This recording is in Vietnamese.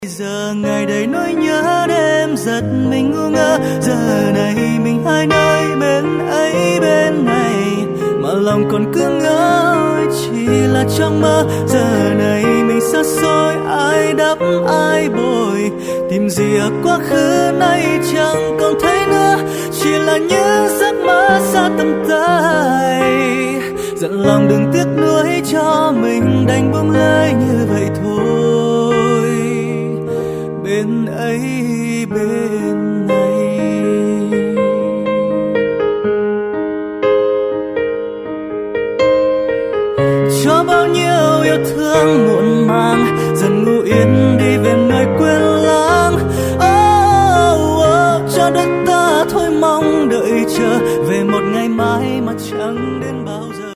Giờ ngày đầy nỗi nhớ đêm giật mình ngu ngơ, giờ này mình hai nơi bên ấy bên này mà lòng còn cứ ngỡ chỉ là trong mơ. Giờ này mình xa xôi, ai đắp ai bồi, tìm gì ở quá khứ nay chẳng còn thấy nữa, chỉ là những giấc mơ xa tầm tay. Giận lòng đừng tiếc nuối cho mình, đành buông lơi như vậy thôi, bên ấy bên này. Cho bao nhiêu yêu thương muộn màng dần ngủ yên đi về nơi quên lãng. Cho đất ta thôi mong đợi chờ về một ngày mai mà chẳng đến bao giờ.